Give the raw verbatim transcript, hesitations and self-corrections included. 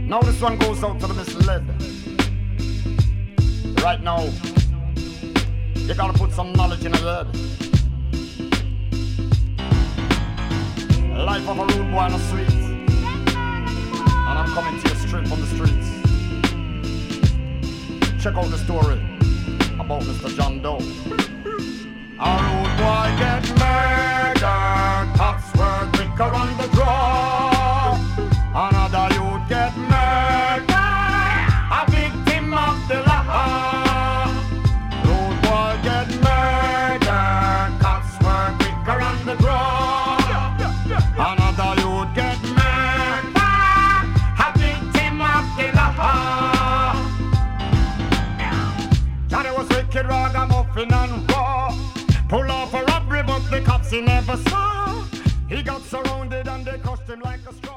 Now this one goes out to the misled. Right now, you gotta put some knowledge in your head. Life of a rude boy on the streets, and I'm coming to you straight from the streets. Check out the story about Mister John Doe. A rude boy get murdered, cops were quicker on the draw. Another youth get murdered, a victim of the law. Rude boy get murdered, cops were quicker on the draw. Another youth get murdered, a victim of the law. Johnny was wicked, ragamuffin and raw. Pull off a robbery, but the cops he never saw. He got surrounded and they crushed him like a straw.